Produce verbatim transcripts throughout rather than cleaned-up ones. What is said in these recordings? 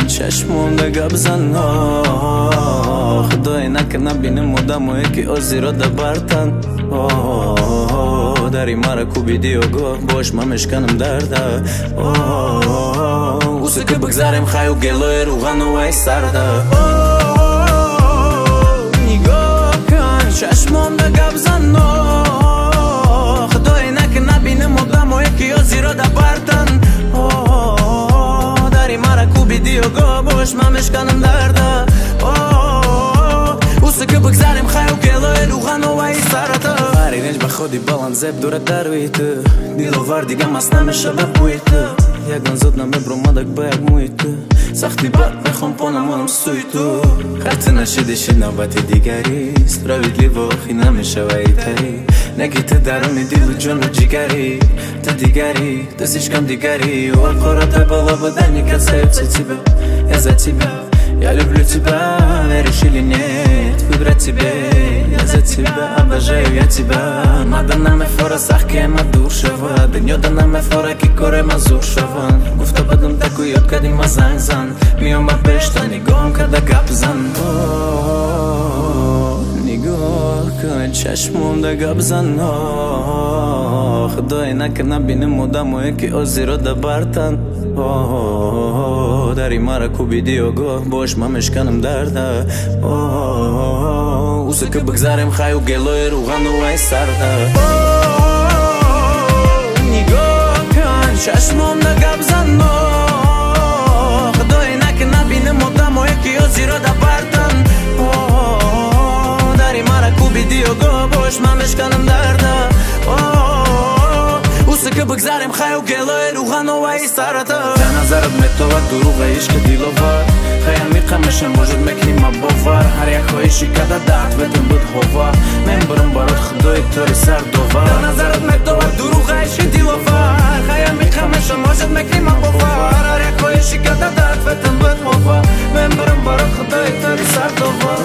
کن چشمم دگه بزن خدای نکنه بینم آدمو یکی آزی را دبرتن داری مرا کوبیدی و گاه باش من مشکنم درده اوزه که بگذاریم خیلی و گلوی روغن و ای سرده نگاه کن چشمم دگه بزن خدای نکنه بینم آدمو یکی آزی را دبرتن داری مرا کوبیدی و گاه باش من مشکنم درده اوزه که بگذاریم خیلی و گلوی روغن و ای سرده فرینج به خودی بالان زب دوره دروی تو دیلوور دیگه مست نمیشه به بوی تو یکان زود نمیبرو مدک با یک موی تو سختی بد میخوام پانمانم سوی تو خرچه نشدیشی نوبتی دیگریست رویدلی و آخی نمیشه و ایتری نگی تو درونی دیل و جون و جیگری تو دیگری دستیش کم دیگری و قرات بالا بدنی کسا ابسی تیبه ازا تیبه Я люблю тебя, веришь или нет, выбрать тебе, я за тебя, обожаю я тебя. Madana me fora sahke ma durshava, denyoda na me fora ki kore ma zurshavan. Gufta badum takuyot kadi ma zang zan, miyom ba beshta nigom kada gabzan. Nigah kan chashmom da gabzan. Khuday nakna binem odamo ki ozi ro dabartan. داری مرا کوبیدی و گاه باش من مشکنم درده اوزه که بگذاریم خیلی و گلوی روغن و ای سرده نگاه کن چشمم دگه بزن خدای نکنه بینم آدم و یکی آزی را دبرتن داری مرا کوبیدی و گاه باش من مشکنم درده اوزه که بگذاریم خیلی و گلوی روغن و ای سرده نظرت метова дуруға ишқи диловар хаям миқамаша может мекни ма бовар ҳар як хоҳиши када дард ведум буд ҳова мен бурам барот худои тори сардовар назарат метова дуруға ишқи диловар хаям миқамаша может мекни ма бовар ҳар як хоҳиши када дард ведум буд ҳова мен бурам барот худои тори сардовар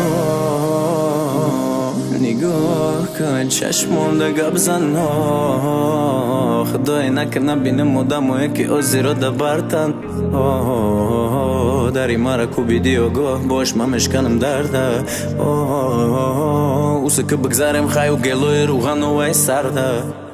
نگاه کن چشمم دگه بزن خدای نکنه بینم آدمو یکی آزی را دبرتن داری مرا کوبیدی و گاه باش من مشکنم درده اوزه که بگذاریم خیلی و گلوی روغن و ای سرده